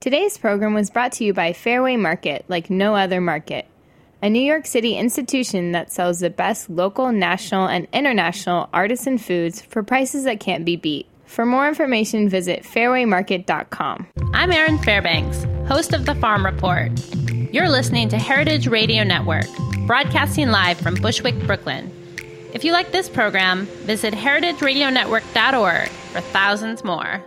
Today's program was brought to you by Fairway Market, like no other market, a New York City institution that sells the best local, national, and international artisan foods for prices that can't be beat. For more information, visit fairwaymarket.com. I'm Erin Fairbanks, host of The Farm Report. You're listening to Heritage Radio Network, broadcasting live from Bushwick, Brooklyn. If you like this program, visit heritageradionetwork.org for thousands more.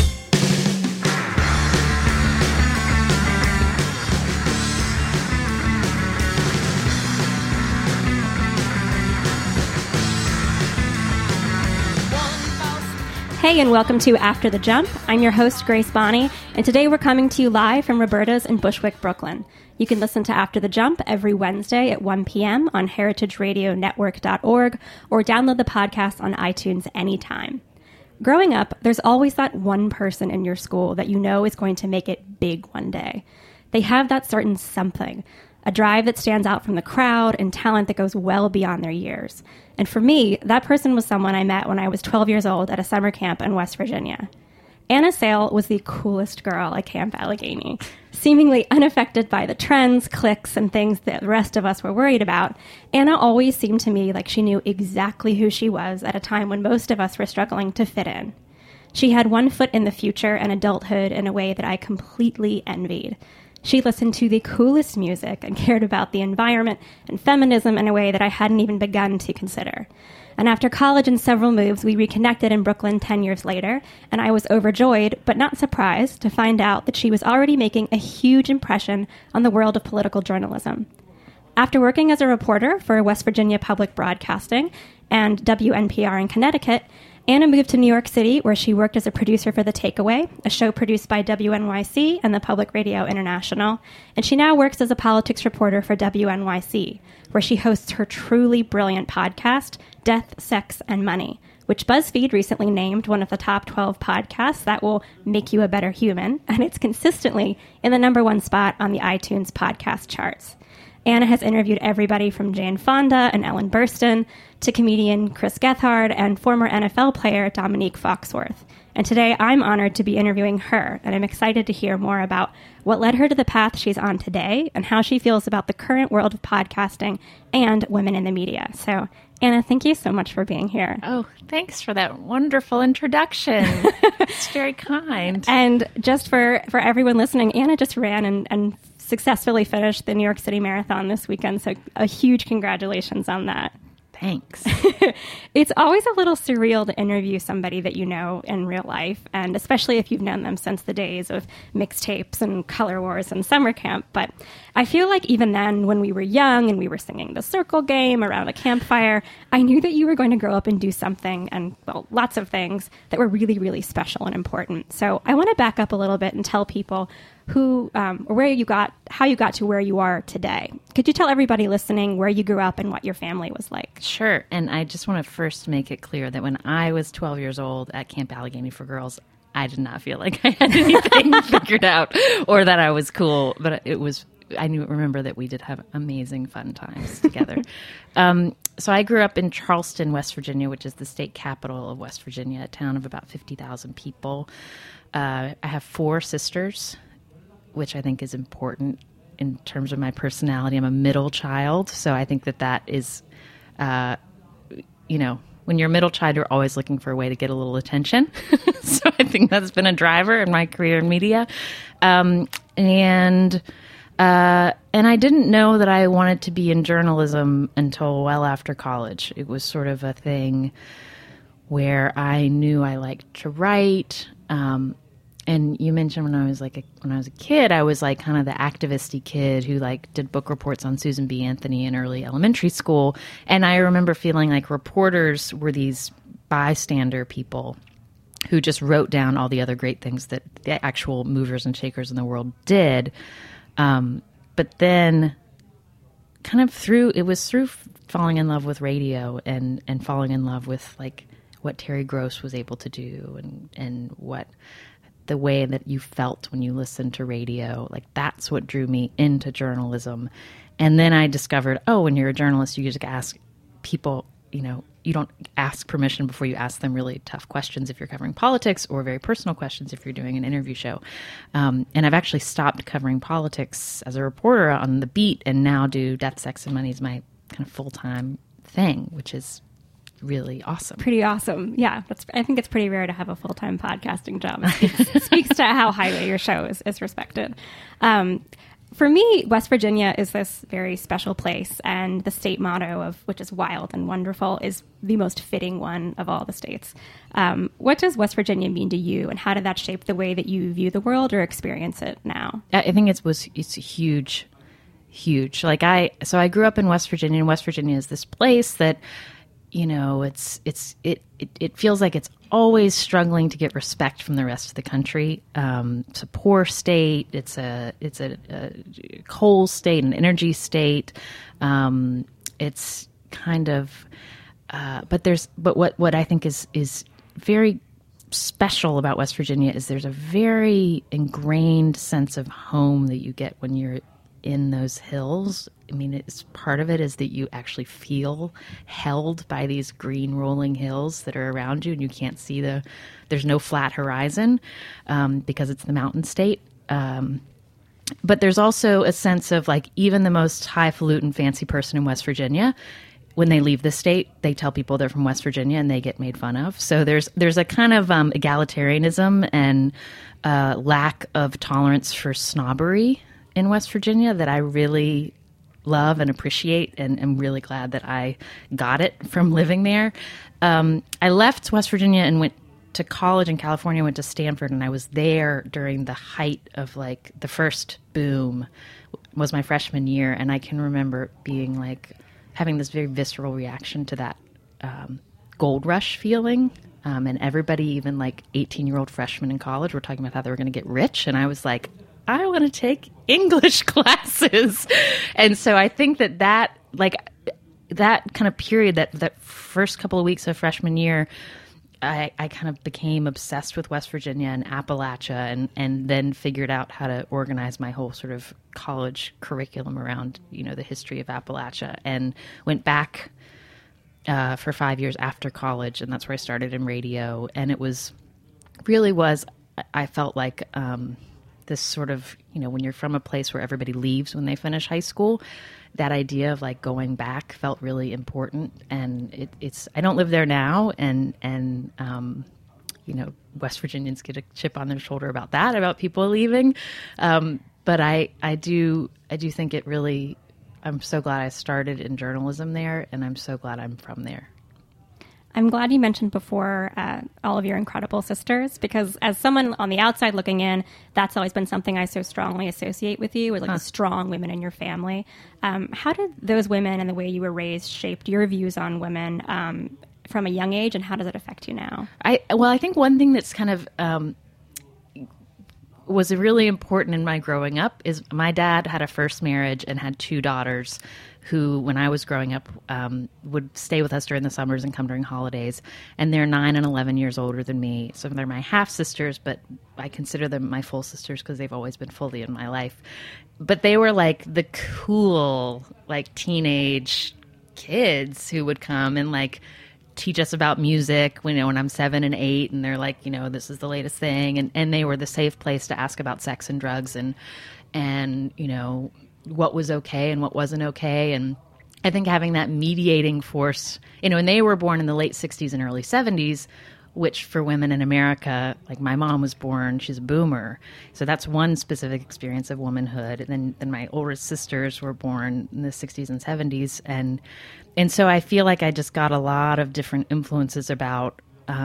Hey, and welcome to After the Jump. I'm your host, Grace Bonney, and today we're coming to you live from Roberta's in Bushwick, Brooklyn. You can listen to After the Jump every Wednesday at 1 p.m. on heritageradionetwork.org or download the podcast on iTunes anytime. Growing up, there's always that one person in your school that you know is going to make it big one day. They have that certain something, a drive that stands out from the crowd and talent that goes well beyond their years. And for me, that person was someone I met when I was 12 years old at a summer camp in West Virginia. Anna Sale was the coolest girl at Camp Allegheny. Seemingly unaffected by the trends, cliques, and things that the rest of us were worried about, Anna always seemed to me like she knew exactly who she was at a time when most of us were struggling to fit in. She had one foot in the future and adulthood in a way that I completely envied. She listened to the coolest music and cared about the environment and feminism in a way that I hadn't even begun to consider. And after college and several moves, we reconnected in Brooklyn 10 years later, and I was overjoyed, but not surprised, to find out that she was already making a huge impression on the world of political journalism. After working as a reporter for West Virginia Public Broadcasting and WNPR in Connecticut, Anna moved to New York City, where she worked as a producer for The Takeaway, a show produced by WNYC and the Public Radio International, and she now works as a politics reporter for WNYC, where she hosts her truly brilliant podcast, Death, Sex, and Money, which BuzzFeed recently named one of the top 12 podcasts that will make you a better human, and it's consistently in the #1 spot on the iTunes podcast charts. Anna has interviewed everybody from Jane Fonda and Ellen Burstyn to comedian Chris Gethard and former NFL player Dominique Foxworth. And today I'm honored to be interviewing her, and I'm excited to hear more about what led her to the path she's on today and how she feels about the current world of podcasting and women in the media. So, Anna, thank you so much for being here. Oh, thanks for that wonderful introduction. It's very kind. And just for everyone listening, Anna just ran and successfully finished the New York City Marathon this weekend, so a huge congratulations on that. Thanks. It's always a little surreal to interview somebody that you know in real life, and especially if you've known them since the days of mixtapes and Color Wars and summer camp. But I feel like even then, when we were young and we were singing the circle game around a campfire, I knew that you were going to grow up and do something, and well, lots of things that were really, really special and important. So I want to back up a little bit and tell people who, or how you got to where you are today. Could you tell everybody listening where you grew up and what your family was like? Sure. And I just want to first make it clear that when I was 12 years old at Camp Allegheny for Girls, I did not feel like I had anything figured out or that I was cool, but remember that we did have amazing fun times together. So I grew up in Charleston, West Virginia, which is the state capital of West Virginia, a town of about 50,000 people. I have 4 sisters, which I think is important in terms of my personality. I'm a middle child, so I think that is, when you're a middle child, you're always looking for a way to get a little attention. So I think that's been a driver in my career in media. And I didn't know that I wanted to be in journalism until well after college. It was sort of a thing where I knew I liked to write. And you mentioned when I was a kid, I was like kind of the activist-y kid who like did book reports on Susan B. Anthony in early elementary school. And I remember feeling like reporters were these bystander people who just wrote down all the other great things that the actual movers and shakers in the world did. But then kind of through falling in love with radio and falling in love with like what Terry Gross was able to do and what the way that you felt when you listened to radio, like that's what drew me into journalism. And then I discovered, when you're a journalist, you just ask people, you don't ask permission before you ask them really tough questions if you're covering politics, or very personal questions if you're doing an interview show. And I've actually stopped covering politics as a reporter on the beat, and now do Death, Sex, and Money as my kind of full-time thing, which is really awesome. Pretty awesome. Yeah. I think it's pretty rare to have a full-time podcasting job. It speaks to how highly your show is respected. For me, West Virginia is this very special place, and the state motto of which is wild and wonderful is the most fitting one of all the states. What does West Virginia mean to you, and how did that shape the way that you view the world or experience it now? I think it's huge. Like I grew up in West Virginia, and West Virginia is this place that, it feels like it's always struggling to get respect from the rest of the country. It's a poor state. It's a coal state, an energy state. It's kind of, but what I think is very special about West Virginia is there's a very ingrained sense of home that you get when you're in those hills. I mean, part of it is that you actually feel held by these green rolling hills that are around you, and you can't see there's no flat horizon because it's the mountain state. But there's also a sense of, like, even the most highfalutin fancy person in West Virginia, when they leave the state, they tell people they're from West Virginia and they get made fun of. So there's a kind of egalitarianism and lack of tolerance for snobbery in West Virginia that I really love and appreciate, and am really glad that I got it from living there. I left West Virginia and went to college in California, went to Stanford, and I was there during the height of, like, the first boom was my freshman year, and I can remember being like, having this very visceral reaction to that gold rush feeling. And everybody, even like 18-year-old freshmen in college, were talking about how they were going to get rich, and I was like, I want to take English classes. And so I think that kind of period, that first couple of weeks of freshman year, I kind of became obsessed with West Virginia and Appalachia, and then figured out how to organize my whole sort of college curriculum around, the history of Appalachia, and went back for 5 years after college. And that's where I started in radio. And it I felt like, this sort of, when you're from a place where everybody leaves when they finish high school, that idea of, like, going back felt really important. And I don't live there now. And West Virginians get a chip on their shoulder about that, about people leaving. But I do think it really, I'm so glad I started in journalism there, and I'm so glad I'm from there. I'm glad you mentioned before all of your incredible sisters, because as someone on the outside looking in, that's always been something I so strongly associate with you, with, like, the strong women in your family. How did those women and the way you were raised shaped your views on women from a young age, and how does it affect you now? I think one thing that's kind of was really important in my growing up is my dad had a first marriage and had 2 daughters who, when I was growing up, would stay with us during the summers and come during holidays. And they're 9 and 11 years older than me. So they're my half-sisters, but I consider them my full sisters because they've always been fully in my life. But they were like the cool, like, teenage kids who would come and, like, teach us about music, when I'm 7 and 8, and they're like, this is the latest thing. And they were the safe place to ask about sex and drugs and what was okay and what wasn't okay. And I think having that mediating force, and they were born in the late 60s and early 70s, which for women in America, like, my mom was born, she's a boomer. So that's one specific experience of womanhood. And then my older sisters were born in the 60s and 70s. And so I feel like I just got a lot of different influences about,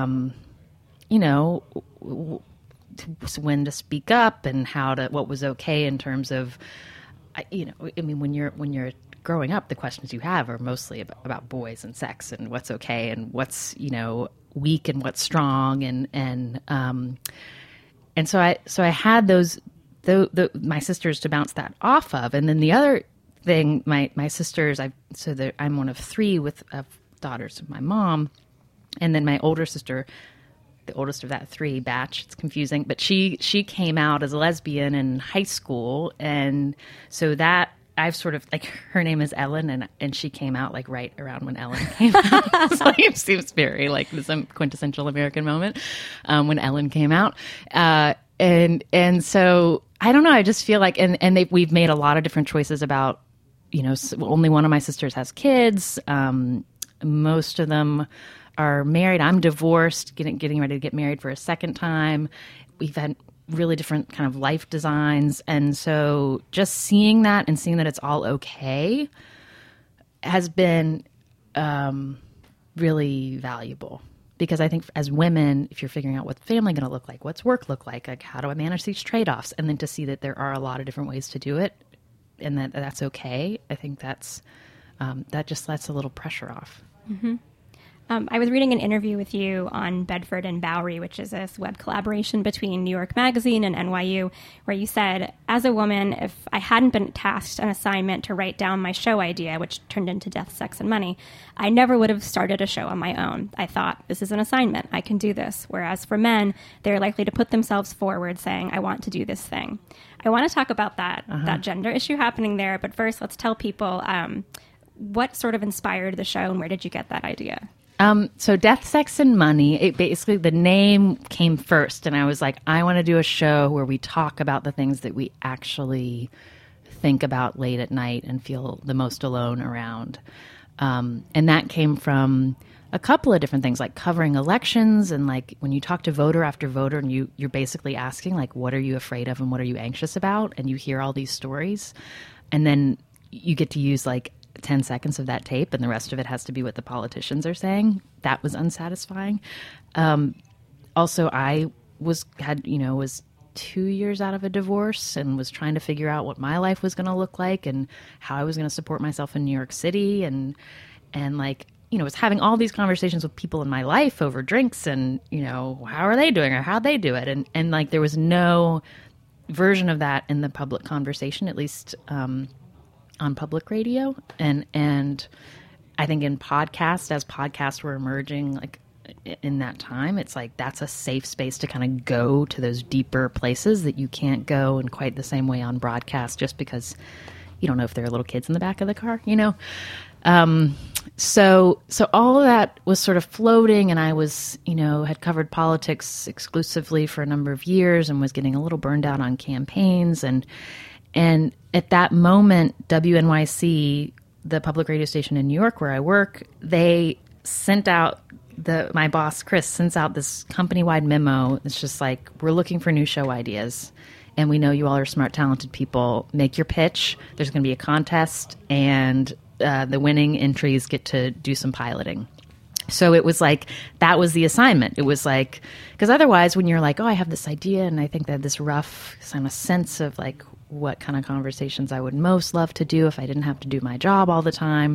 when to speak up and what was okay in terms of, when you're growing up, the questions you have are mostly about boys and sex and what's okay and what's, weak and what's strong. And so I had those, my sisters to bounce that off of. And then the other thing, my sisters, I'm one of 3 with daughters of my mom. And then my older sister, the oldest of that 3 batch, it's confusing, but she came out as a lesbian in high school. And so that I've sort of like, her name is Ellen, and she came out like right around when Ellen came out. So it seems very like some quintessential American moment when Ellen came out. And so I don't know. I just feel like, we've made a lot of different choices about, only one of my sisters has kids. Most of them are married. I'm divorced, getting ready to get married for a second time. We've had really different kind of life designs. And so just seeing that and seeing that it's all okay has been really valuable. Because I think as women, if you're figuring out what's family going to look like, what's work look like how do I manage these trade-offs? And then to see that there are a lot of different ways to do it and that's okay, I think that just lets a little pressure off. Mm-hmm. I was reading an interview with you on Bedford and Bowery, which is this web collaboration between New York Magazine and NYU, where you said, as a woman, if I hadn't been tasked an assignment to write down my show idea, which turned into Death, Sex, and Money, I never would have started a show on my own. I thought, this is an assignment. I can do this. Whereas for men, they're likely to put themselves forward saying, I want to do this thing. I want to talk about that gender issue happening there. But first, let's tell people what sort of inspired the show and where did you get that idea? So Death, Sex, and Money, basically the name came first. And I was like, I want to do a show where we talk about the things that we actually think about late at night and feel the most alone around. And that came from a couple of different things, like covering elections. And like when you talk to voter after voter and you're basically asking, like, what are you afraid of and what are you anxious about? And you hear all these stories. And then you get to use like 10 seconds of that tape and the rest of it has to be what the politicians are saying. That was unsatisfying. Also, I was 2 years out of a divorce and was trying to figure out what my life was going to look like and how I was going to support myself in New York City and was having all these conversations with people in my life over drinks and, how are they doing or how'd they do it? And like there was no version of that in the public conversation, at least on public radio. And I think in podcasts, as podcasts were emerging, like in that time, it's like that's a safe space to kind of go to those deeper places that you can't go in quite the same way on broadcast just because you don't know if there are little kids in the back of the car, So all of that was sort of floating, and I was, had covered politics exclusively for a number of years and was getting a little burned out on campaigns. And at that moment, WNYC, the public radio station in New York where I work, they sent out, my boss, Chris, sends out this company-wide memo. It's just like, we're looking for new show ideas. And we know you all are smart, talented people. Make your pitch. There's going to be a contest, and the winning entries get to do some piloting. So it was like, that was the assignment. It was like, because otherwise when you're like, oh, I have this idea and I think that this rough kind of sense of like what kind of conversations I would most love to do if I didn't have to do my job all the time.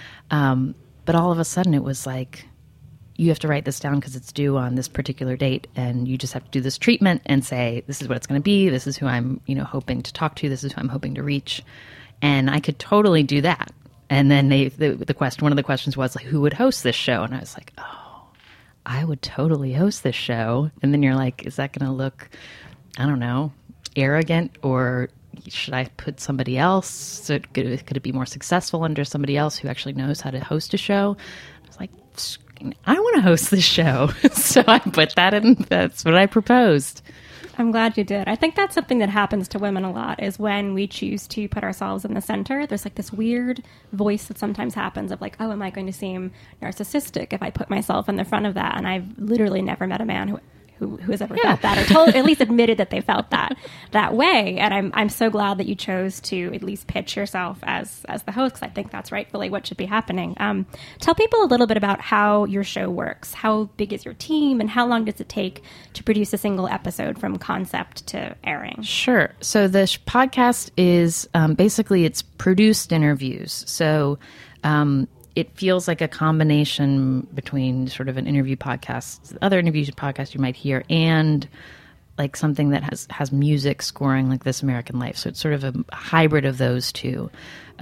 But all of a sudden it was like, you have to write this down because it's due on this particular date, and you just have to do this treatment and say, this is what it's going to be. This is who I'm, hoping to talk to. This is who I'm hoping to reach. And I could totally do that. And then one of the questions was like, who would host this show? And I was like, oh, I would totally host this show. And then you're like, is that going to look, I don't know, arrogant, or should I put somebody else? So could it be more successful under somebody else who actually knows how to host a show? I was like, I want to host this show. So I put that in. That's what I proposed. I'm glad you did. I think that's something that happens to women a lot, is when we choose to put ourselves in the center, there's like this weird voice that sometimes happens of like, oh, am I going to seem narcissistic if I put myself in the front of that? And I've literally never met a man who has ever felt that, or at least admitted that they felt that way. And I'm so glad that you chose to at least pitch yourself as the host, because I think that's rightfully what should be happening. Tell people a little bit about how your show works. How big is your team, and how long does it take to produce a single episode from concept to airing? Sure. So the podcast is basically it's produced interviews. So it feels like a combination between sort of an interview podcast, other interview podcasts you might hear, and like something that has music scoring like This American Life. So it's sort of a hybrid of those two.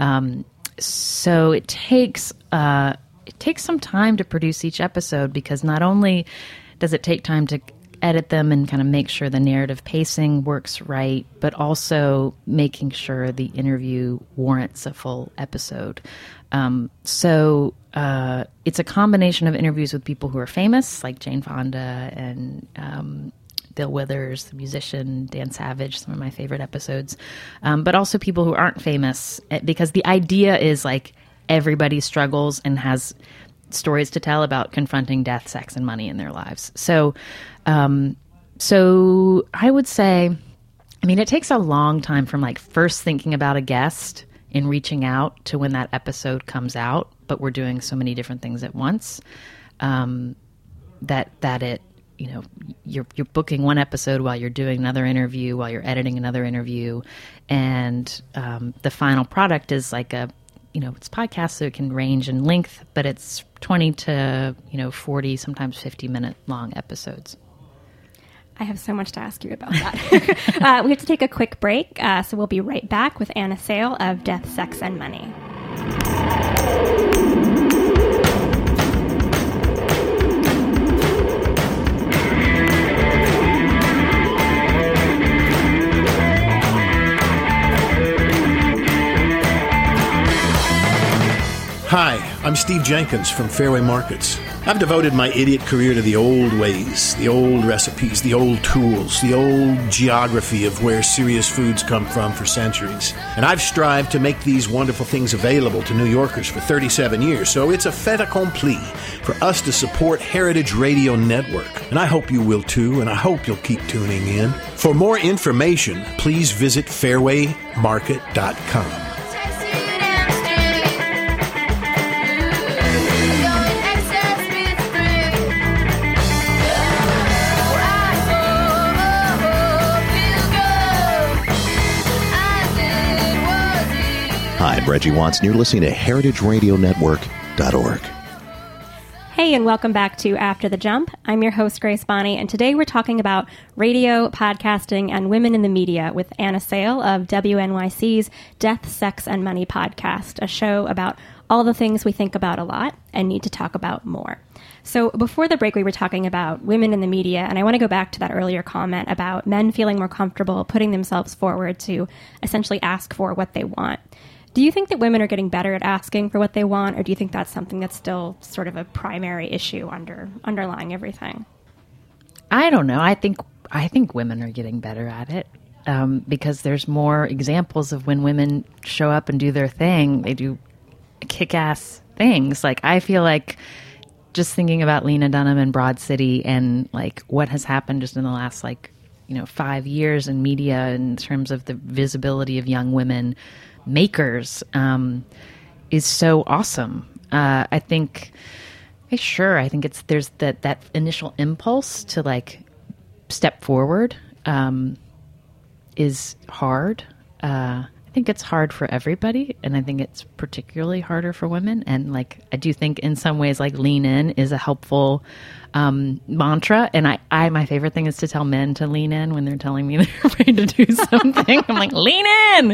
So it takes some time to produce each episode, because not only does it take time to edit them and kind of make sure the narrative pacing works right, but also making sure the interview warrants a full episode. So it's a combination of interviews with people who are famous, like Jane Fonda and Bill Withers, the musician, Dan Savage, some of my favorite episodes, but also people who aren't famous, because the idea is like everybody struggles and has stories to tell about confronting death, sex, and money in their lives. So I would say, I mean, it takes a long time from like first thinking about a guest and reaching out to when that episode comes out, but we're doing so many different things at once, that it, you know, you're booking one episode while you're doing another interview, while you're editing another interview, and the final product is like a, you know, it's podcast, so it can range in length, but it's 20 to 40, sometimes 50-minute long episodes. I have so much to ask you about that. We have to take a quick break, so we'll be right back with Anna Sale of Death, Sex, and Money. Hi, I'm Steve Jenkins from Fairway Markets. I've devoted my idiot career to the old ways, the old recipes, the old tools, the old geography of where serious foods come from for centuries. And I've strived to make these wonderful things available to New Yorkers for 37 years, so it's a fait accompli for us to support Heritage Radio Network. And I hope you will too, and I hope you'll keep tuning in. For more information, please visit fairwaymarket.com. Hi, I'm Reggie Watts, and you're listening to heritageradionetwork.org. Hey, and welcome back to After the Jump. I'm your host, Grace Bonney, and today we're talking about radio, podcasting, and women in the media with Anna Sale of WNYC's Death, Sex, and Money podcast, a show about all the things we think about a lot and need to talk about more. So before the break, we were talking about women in the media, and I want to go back to that earlier comment about men feeling more comfortable putting themselves forward to essentially ask for what they want. Do you think that women are getting better at asking for what they want, or do you think that's something that's still sort of a primary issue underlying everything? I don't know. I think women are getting better at it because there's more examples of when women show up and do their thing. They do kick-ass things. Like, I feel like just thinking about Lena Dunham and Broad City and like what has happened just in the last 5 years in media in terms of the visibility of young women makers is so awesome. I think there's that initial impulse to like step forward is hard. I think it's hard for everybody, and I think it's particularly harder for women. And like, I do think in some ways, like, lean in is a helpful mantra. And my favorite thing is to tell men to lean in when they're telling me they're afraid to do something. I'm like, lean in.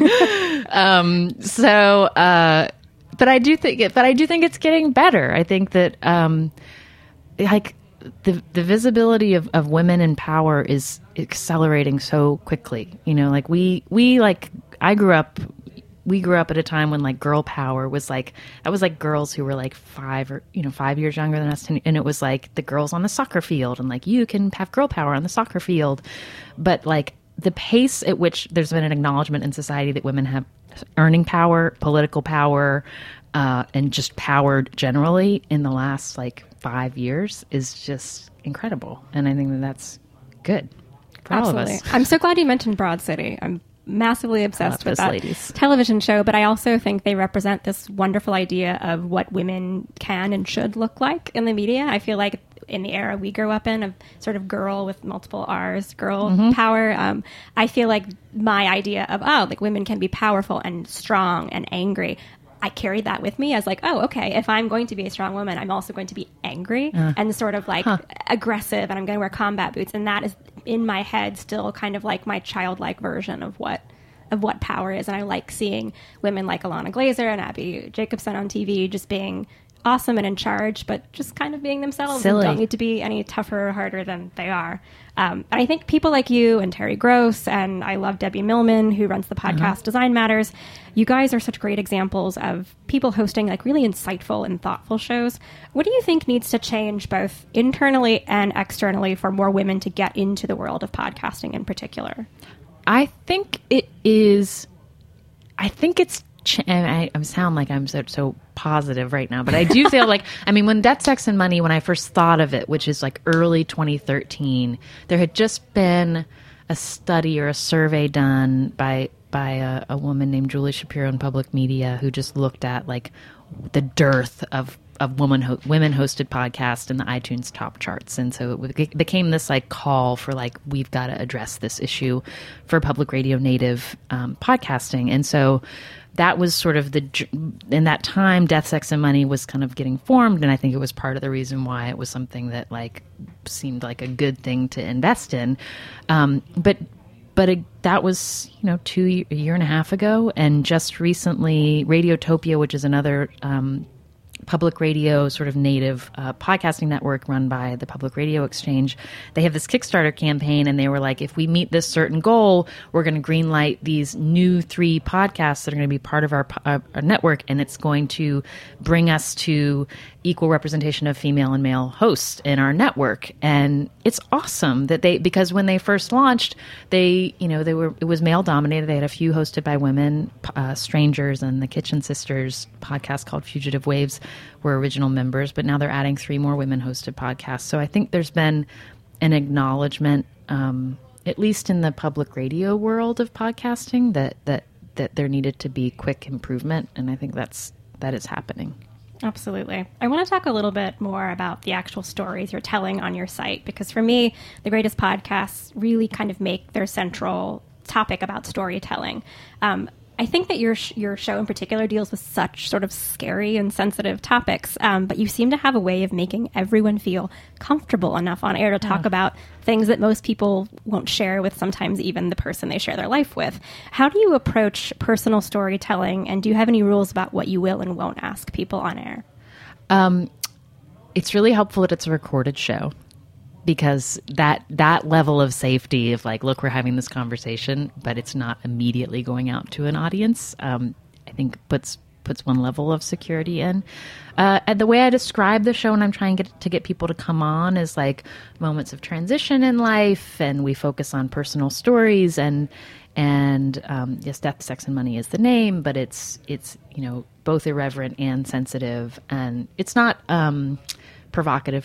But I do think it's getting better. I think that like the visibility of women in power is accelerating so quickly. You know, like we grew up at a time when like girl power was like, that was like girls who were like 5 years younger than us. And it was like the girls on the soccer field and like, you can have girl power on the soccer field. But like the pace at which there's been an acknowledgement in society that women have earning power, political power, and just power generally in the last 5 years is just incredible. And I think that that's good for Absolutely. all of us. I'm so glad you mentioned Broad City. I'm massively obsessed with that ladies. television show, but I also think they represent this wonderful idea of what women can and should look like in the media. I feel like in the era we grew up in, of sort of girl with multiple R's, girl power, I feel like my idea of, women can be powerful and strong and angry, I carried that with me as like, oh, okay, if I'm going to be a strong woman, I'm also going to be angry and sort of aggressive, and I'm going to wear combat boots. And that is in my head still kind of like my childlike version of what power is. And I like seeing women like Alana Glazer and Abby Jacobson on TV just being awesome and in charge, but just kind of being themselves. Silly. And don't need to be any tougher or harder than they are. And I think people like you and Terry Gross, and I love Debbie Millman, who runs the podcast Design Matters. You guys are such great examples of people hosting like really insightful and thoughtful shows. What do you think needs to change both internally and externally for more women to get into the world of podcasting in particular? I think it is. I think it's. And I sound like I'm so positive right now, but I do feel like, I mean, when Death, Sex, and Money, when I first thought of it, which is like early 2013, there had just been a study or a survey done by a woman named Julie Shapiro in Public Media, who just looked at like the dearth of women hosted podcasts in the iTunes top charts. And so it became this like call for like, we've got to address this issue for public radio native podcasting. And so that was sort of in that time, Death, Sex, and Money was kind of getting formed. And I think it was part of the reason why it was something that like seemed like a good thing to invest in. But that was, a year and a half ago. And just recently, Radiotopia, which is another public radio sort of native podcasting network run by the Public Radio Exchange, they have this Kickstarter campaign, and they were like, if we meet this certain goal, we're going to greenlight these new 3 podcasts that are going to be part of our network, and it's going to bring us to equal representation of female and male hosts in our network. And it's awesome that because when they first launched, it was male dominated. They had a few hosted by women. Strangers and the Kitchen Sisters podcast called Fugitive Waves were original members, but now they're adding 3 more women hosted podcasts. So I think there's been an acknowledgement, at least in the public radio world of podcasting, that there needed to be quick improvement. And I think that is happening. Absolutely. I want to talk a little bit more about the actual stories you're telling on your site, because for me, the greatest podcasts really kind of make their central topic about storytelling. I think that your show in particular deals with such sort of scary and sensitive topics, but you seem to have a way of making everyone feel comfortable enough on air to talk about things that most people won't share with sometimes even the person they share their life with. How do you approach personal storytelling, and do you have any rules about what you will and won't ask people on air? It's really helpful that it's a recorded show, because that level of safety of like, look, we're having this conversation, but it's not immediately going out to an audience, I think puts one level of security in. And the way I describe the show when I'm trying to get people to come on is like moments of transition in life, and we focus on personal stories, and yes, Death, Sex, and Money is the name, but it's both irreverent and sensitive, and it's not provocative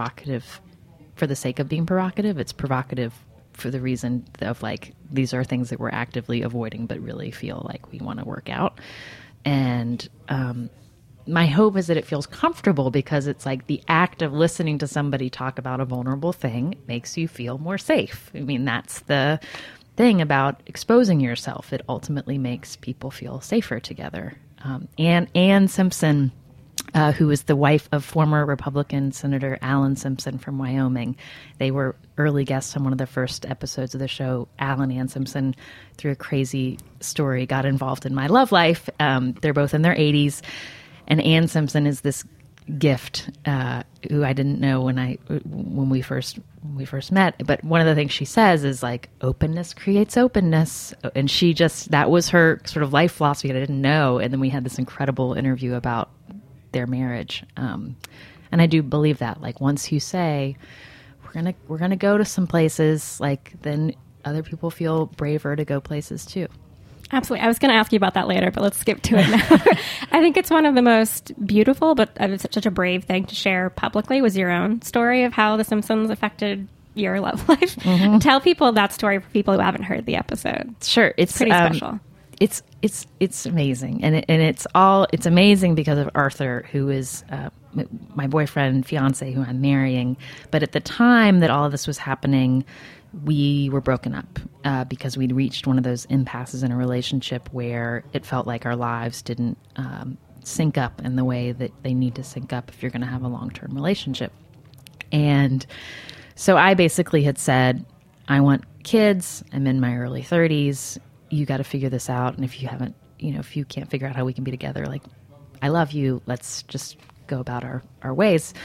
for the sake of being provocative. It's provocative for the reason of like, these are things that we're actively avoiding but really feel like we want to work out. And my hope is that it feels comfortable, because it's like the act of listening to somebody talk about a vulnerable thing makes you feel more safe. I mean, that's the thing about exposing yourself. It ultimately makes people feel safer together. Ann Simpson, who is the wife of former Republican Senator Alan Simpson from Wyoming. They were early guests on one of the first episodes of the show. Alan and Ann Simpson, through a crazy story, got involved in my love life. They're both in their 80s. And Ann Simpson is this gift who I didn't know when we first met. But one of the things she says is like, openness creates openness. And that was her sort of life philosophy that I didn't know. And then we had this incredible interview about their marriage. And I do believe that, like, once you say, we're gonna go to some places, like, then other people feel braver to go places too. Absolutely. I was going to ask you about that later, but let's skip to it now. I think it's one of the most beautiful, but such a brave thing to share publicly, was your own story of how The Simpsons affected your love life. Mm-hmm. Tell people that story for people who haven't heard the episode. Sure. It's pretty special. It's amazing. And it's amazing because of Arthur, who is my boyfriend, fiance, who I'm marrying. But at the time that all of this was happening, we were broken up because we'd reached one of those impasses in a relationship where it felt like our lives didn't sync up in the way that they need to sync up if you're going to have a long-term relationship. And so I basically had said, I want kids. I'm in my early 30s. You got to figure this out. And if you haven't, if you can't figure out how we can be together, like, I love you. Let's just go about our ways.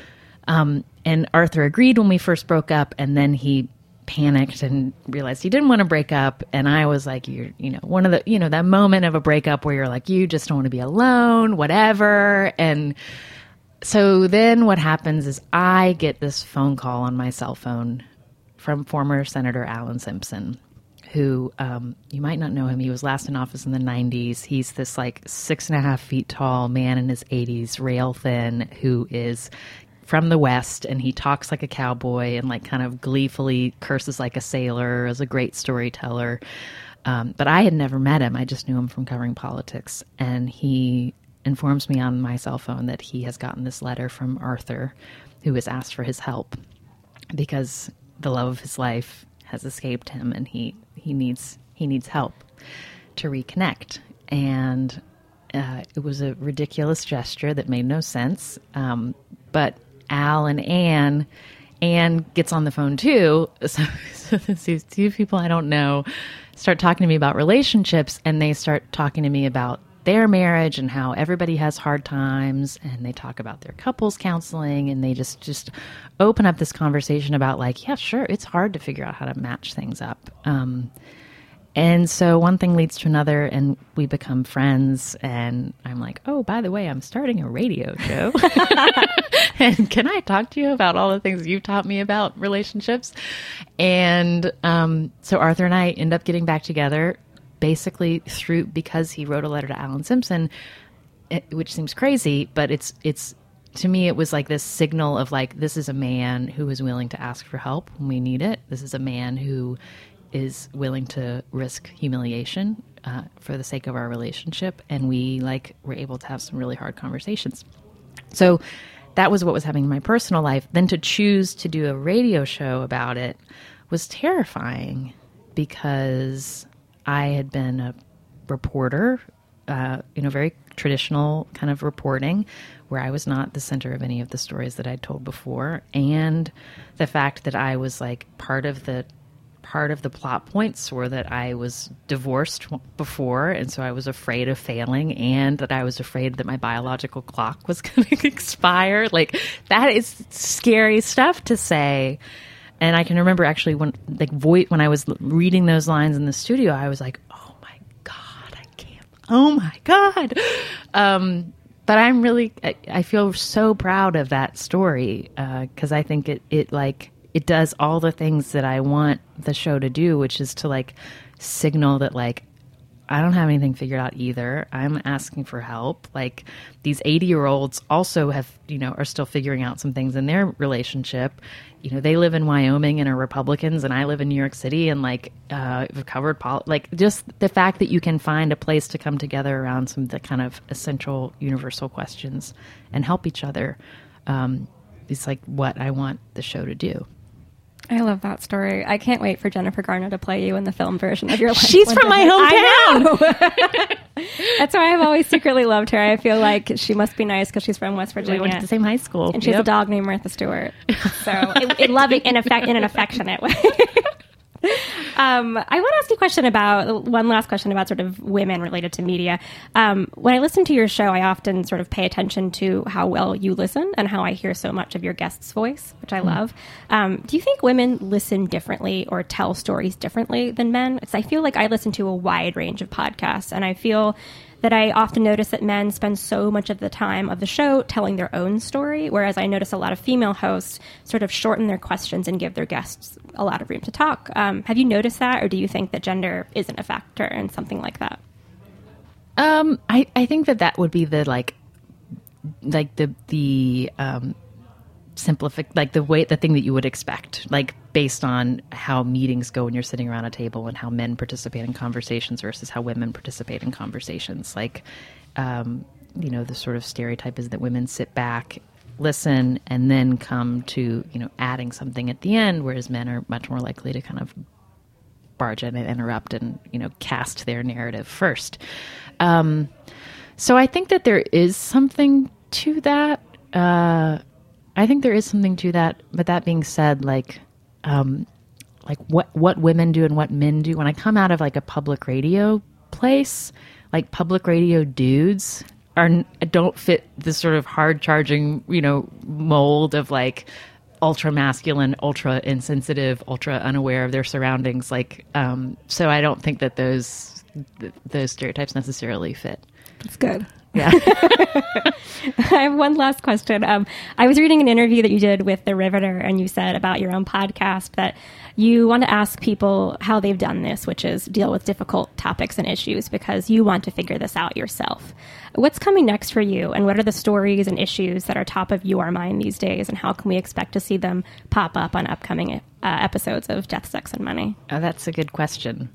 And Arthur agreed when we first broke up, and then he panicked and realized he didn't want to break up. And I was like, one of the, that moment of a breakup where you're like, you just don't want to be alone, whatever. And so then what happens is I get this phone call on my cell phone from former Senator Alan Simpson, who, you might not know him. He was last in office in the 90s. He's this like 6.5 feet tall man in his 80s, rail thin, who is from the West, and he talks like a cowboy and like kind of gleefully curses like a sailor, is a great storyteller. But I had never met him. I just knew him from covering politics. And he informs me on my cell phone that he has gotten this letter from Arthur, who has asked for his help because the love of his life has escaped him, and he needs help to reconnect. And it was a ridiculous gesture that made no sense. But Al and Anne gets on the phone too. So these two people I don't know start talking to me about relationships, and they start talking to me about their marriage and how everybody has hard times, and they talk about their couples counseling, and they just open up this conversation about like, yeah, sure, it's hard to figure out how to match things up. And so one thing leads to another, and we become friends, and I'm like, oh, by the way, I'm starting a radio show. And can I talk to you about all the things you've taught me about relationships? And so Arthur and I end up getting back together basically because he wrote a letter to Alan Simpson, which seems crazy, but it's to me, it was like this signal of like, this is a man who is willing to ask for help when we need it. This is a man who is willing to risk humiliation for the sake of our relationship. And we were able to have some really hard conversations. So that was what was happening in my personal life. Then to choose to do a radio show about it was terrifying because I had been a reporter, very traditional kind of reporting, where I was not the center of any of the stories that I'd told before. And the fact that I was like part of the plot points were that I was divorced before, and so I was afraid of failing, and that I was afraid that my biological clock was going to expire. Like, that is scary stuff to say. And I can remember actually when I was reading those lines in the studio, I was like, oh my God, I can't. Oh my God. But I feel so proud of that story because I think it does all the things that I want the show to do, which is to signal that I don't have anything figured out either. I'm asking for help. Like, these 80-year-olds also are still figuring out some things in their relationship. They live in Wyoming and are Republicans, and I live in New York City, and have covered just the fact that you can find a place to come together around some of the kind of essential universal questions and help each other is what I want the show to do. I love that story. I can't wait for Jennifer Garner to play you in the film version of your life. She's from my hometown. That's why I've always secretly loved her. I feel like she must be nice because she's from West Virginia. We went to the same high school. And she has a dog named Martha Stewart. So in an affectionate way. I want to ask you one last question about sort of women related to media. When I listen to your show, I often sort of pay attention to how well you listen and how I hear so much of your guest's voice, which I love. Do you think women listen differently or tell stories differently than men? Because I feel like I listen to a wide range of podcasts, and I feel that I often notice that men spend so much of the time of the show telling their own story, whereas I notice a lot of female hosts sort of shorten their questions and give their guests a lot of room to talk. Have you noticed that, or do you think that gender isn't a factor in something like that? I think that would be the the thing that you would expect, based on how meetings go when you're sitting around a table and how men participate in conversations versus how women participate in conversations. The sort of stereotype is that women sit back, listen, and then come to, adding something at the end, whereas men are much more likely to kind of barge in and interrupt and, cast their narrative first. So I think that there is something to that. But that being said, what women do and what men do, when I come out of a public radio place, public radio dudes don't fit this sort of hard charging, mold of like ultra masculine, ultra insensitive, ultra unaware of their surroundings. Like, so I don't think that those stereotypes necessarily fit. That's good. Yeah. I have one last question. I was reading an interview that you did with The Riveter, and you said about your own podcast that you want to ask people how they've done this, which is deal with difficult topics and issues, because you want to figure this out yourself. What's coming next for you, and what are the stories and issues that are top of your mind these days, and how can we expect to see them pop up on upcoming episodes of Death, Sex, and Money? Oh, that's a good question.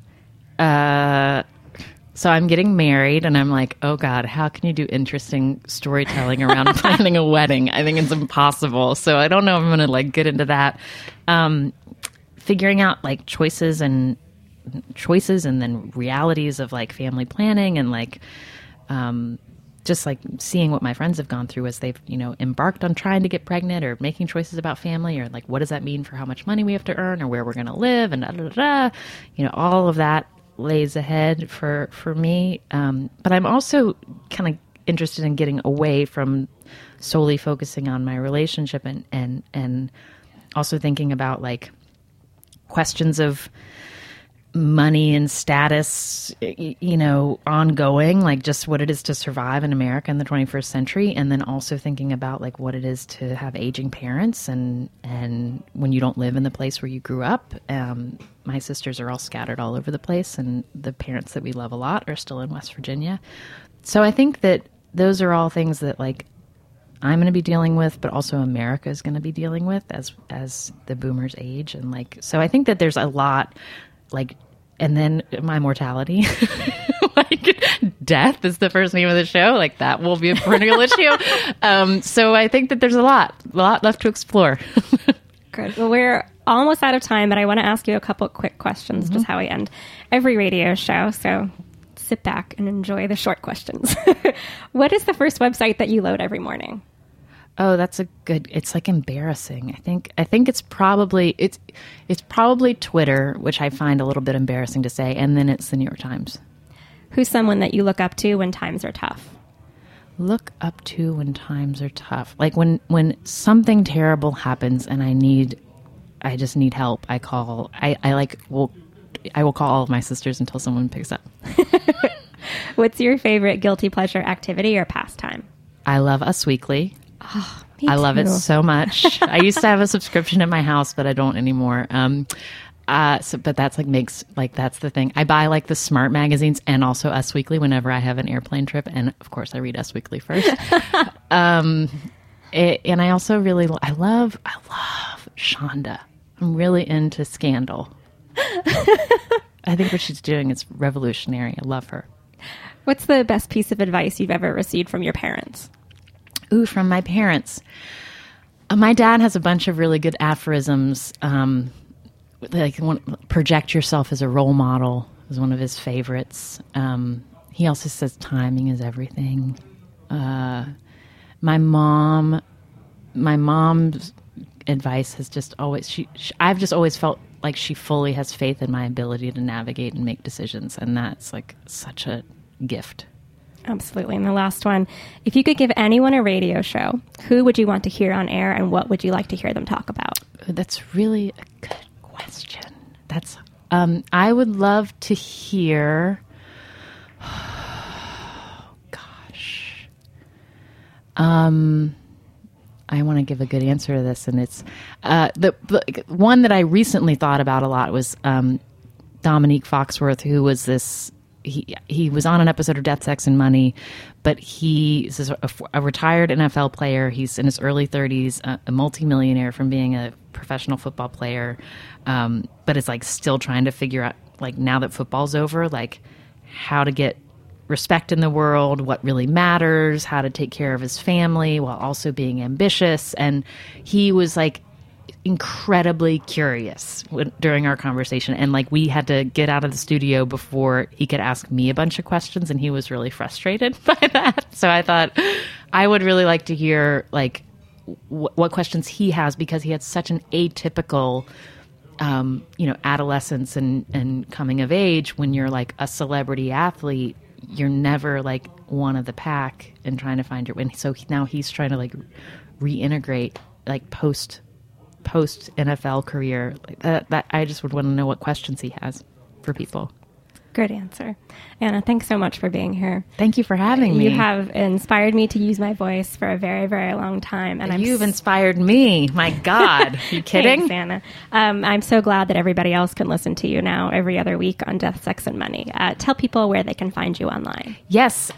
So I'm getting married, and I'm like, oh God, how can you do interesting storytelling around planning a wedding? I think it's impossible. So I don't know if I'm going to like get into that. Figuring out like choices and then realities of like family planning, and like just like seeing what my friends have gone through as they've, embarked on trying to get pregnant or making choices about family, or like what does that mean for how much money we have to earn or where we're going to live, and all of that lays ahead for me. But I'm also kind of interested in getting away from solely focusing on my relationship and also thinking about like questions of money and status, ongoing, like just what it is to survive in America in the 21st century. And then also thinking about like what it is to have aging parents and when you don't live in the place where you grew up. My sisters are all scattered all over the place, and the parents that we love a lot are still in West Virginia. So I think that those are all things that like I'm going to be dealing with, but also America is going to be dealing with as the boomers age. And like, so I think that there's a lot like, and then my mortality, like death is the first name of the show. Like that will be a perennial issue. So I think that there's a lot left to explore. Good. Well, we're almost out of time, but I want to ask you a couple quick questions, just how we end every radio show. So sit back and enjoy the short questions. What is the first website that you load every morning? Oh, that's it's like embarrassing. I think it's probably Twitter, which I find a little bit embarrassing to say. And then it's the New York Times. Who's someone that you look up to when times are tough? Look up to when times are tough. Like when something terrible happens and I just need help. I will call all of my sisters until someone picks up. What's your favorite guilty pleasure activity or pastime? I love Us Weekly. Oh, I love it so much. I used to have a subscription at my house, but I don't anymore. But that's that's the thing. I buy like the Smart magazines and also Us Weekly whenever I have an airplane trip, and of course I read Us Weekly first. And I also I love Shonda. I'm really into Scandal. I think what she's doing is revolutionary. I love her. What's the best piece of advice you've ever received from your parents? Ooh, from my parents. My dad has a bunch of really good aphorisms. Project yourself as a role model is one of his favorites. He also says timing is everything. My mom's advice has just always, I've just always felt like she fully has faith in my ability to navigate and make decisions. And that's like such a gift. Absolutely. And the last one, if you could give anyone a radio show, who would you want to hear on air, and what would you like to hear them talk about? That's really a good question. I would love to hear, I want to give a good answer to this, and it's the one that I recently thought about a lot was Dominique Foxworth, who was this. He was on an episode of Death, Sex, and Money, but he's a retired NFL player. He's in his early 30s, a multimillionaire from being a professional football player, but is like still trying to figure out, like, now that football's over, like how to get respect in the world, what really matters, how to take care of his family while also being ambitious. And he was like incredibly curious during our conversation, and like we had to get out of the studio before he could ask me a bunch of questions, and he was really frustrated by that. So I thought I would really like to hear like what questions he has, because he had such an atypical adolescence and coming of age when you're like a celebrity athlete you're never like one of the pack and trying to find your way. So now he's trying to like reintegrate like post NFL career. Like that I just would want to know what questions he has for people. Good answer. Anna, thanks so much for being here. Thank you for having me. You have inspired me to use my voice for a very, very long time. And you've inspired me. My God. Are you kidding? Thanks, Anna. I'm so glad that everybody else can listen to you now every other week on Death, Sex, and Money. Tell people where they can find you online. Yes.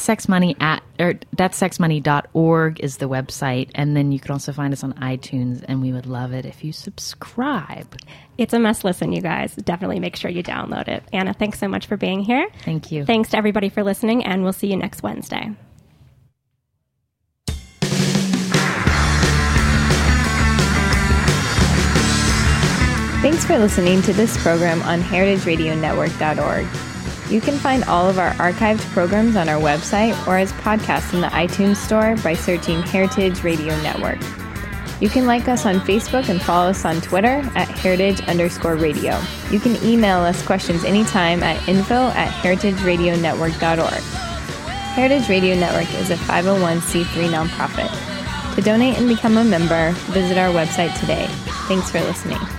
deathsexmoney.org is the website. And then you can also find us on iTunes. And we would love it if you subscribe. It's a must listen, you guys. Definitely make sure you download it. Anna, thanks so much for being here. Thank you. Thanks to everybody for listening, and we'll see you next Wednesday. Thanks for listening to this program on heritageradionetwork.org. You can find all of our archived programs on our website or as podcasts in the iTunes Store by searching Heritage Radio Network. You can like us on Facebook and follow us on Twitter at heritage_radio. You can email us questions anytime at info@heritageradionetwork.org. Heritage Radio Network is a 501c3 nonprofit. To donate and become a member, visit our website today. Thanks for listening.